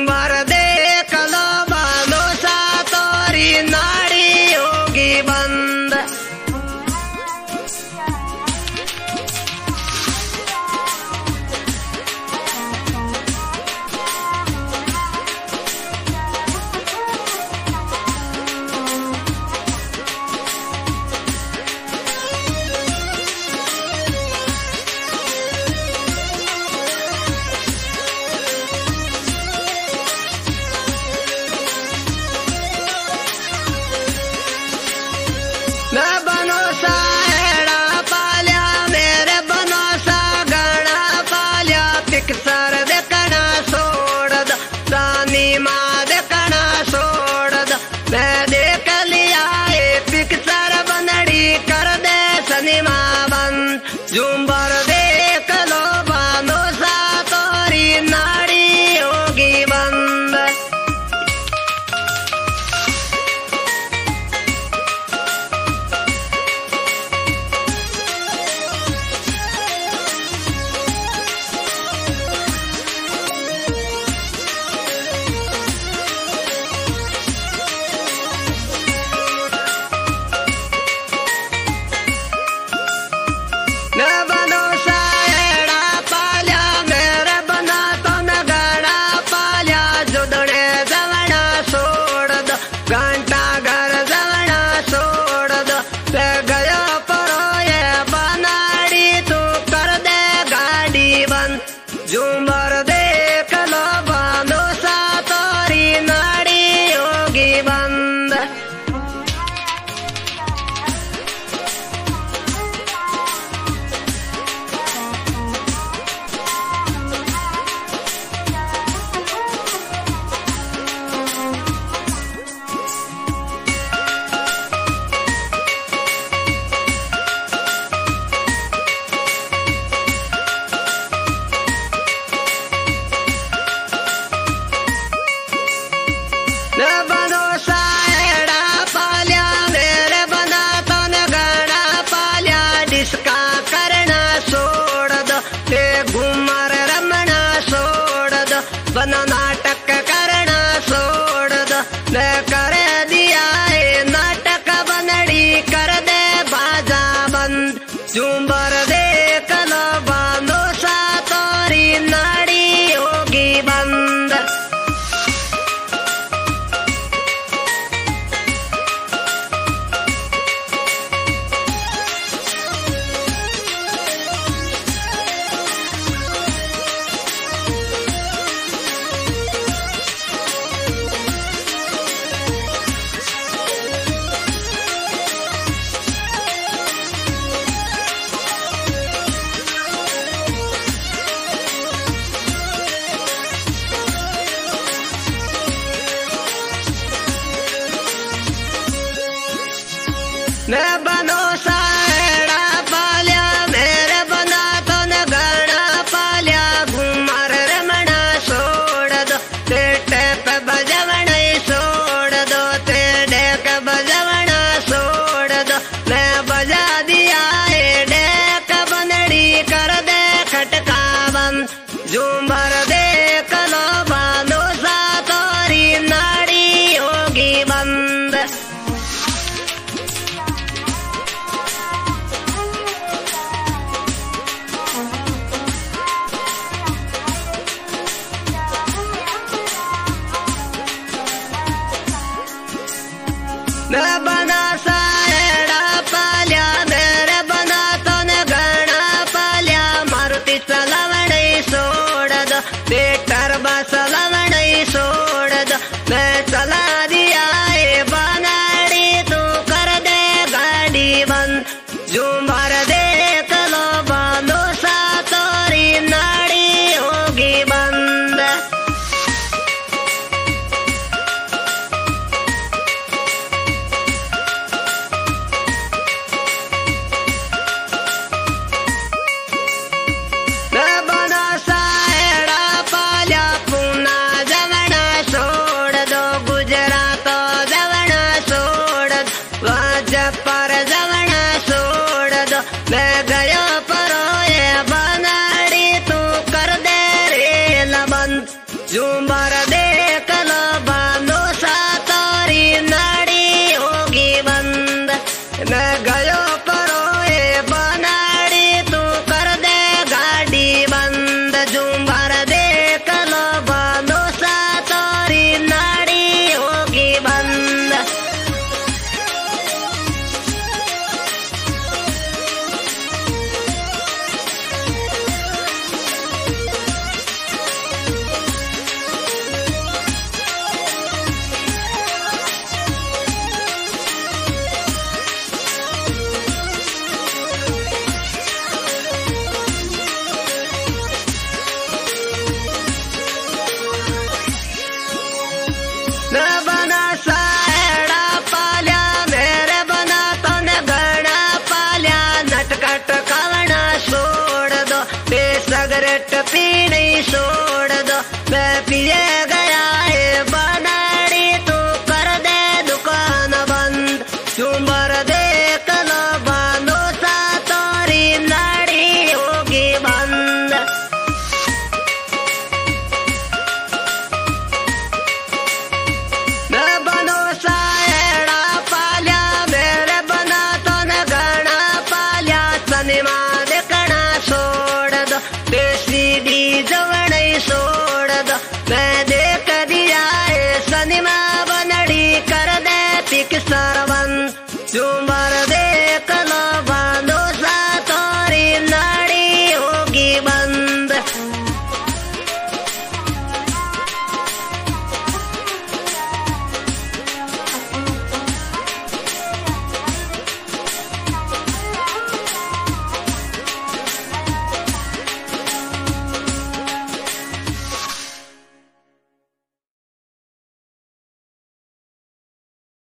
झूमर देख लो बालोसा तोरी नाड़ी होगी बंद। मैं बनोसा हेड़ा पालिया मेरे बनोसा गणा पालिया पिक्सर देखना छोड़ दो सानी माँ देखना छोड़ दो। मैं देख लिया ये पिक्सर बनड़ी कर दे सनीमा बंद। झूमर देख लो बनोसा तोरी नाड़ी होगी बंद। मैं बनोसा हेड़ा पालिया मेरे बना तो मैं गड़ा पालिया जुदड़े जवना छोड़ दो घंटा घर जवना छोड़ दो। ते गयो परो ये बनाड़ी तू कर दे गाड़ी बंद। झूमर देख लो बनोसा तोरी नाड़ी होगी बंद। मैं बनोसा हेड़ा पालिया मेरे बना तो न गड़ा पालिया डिस्का करना छोड़ दो ते घूमर रमना छोड़ दो बना नाटक करना छोड़ दो। मैं कर दिया ये नाटक बनड़ी कर दे बाजा बंद। झूमर देख लो बनोसा तोरी नाड़ी होगी बंद। मैं बनोसा हेड़ा पालिया मेरे बना तो न गड़ा पालिया घूमर रमना छोड़ दो ते टेप बजवना छोड़ दो ते डेक बजवना छोड़ दो। मैं बजा दिया ये डेक बनड़ी कर दे खटका बंद। झूमर देख लो बनोसा तोरी नाड़ी होगी बंद। मैं बनोसा हेड़ा पालिया मेरे बना तो न गड़ा पालिया मारुति चलावना छोड़ दो ते टरबा चलावना छोड़ दो। मैं चला दिया ये बनाड़ी तू कर दे गाड़ी बंद। झूमर देख लो बनोसा तोरी नाड़ी होगी बंद। झूमर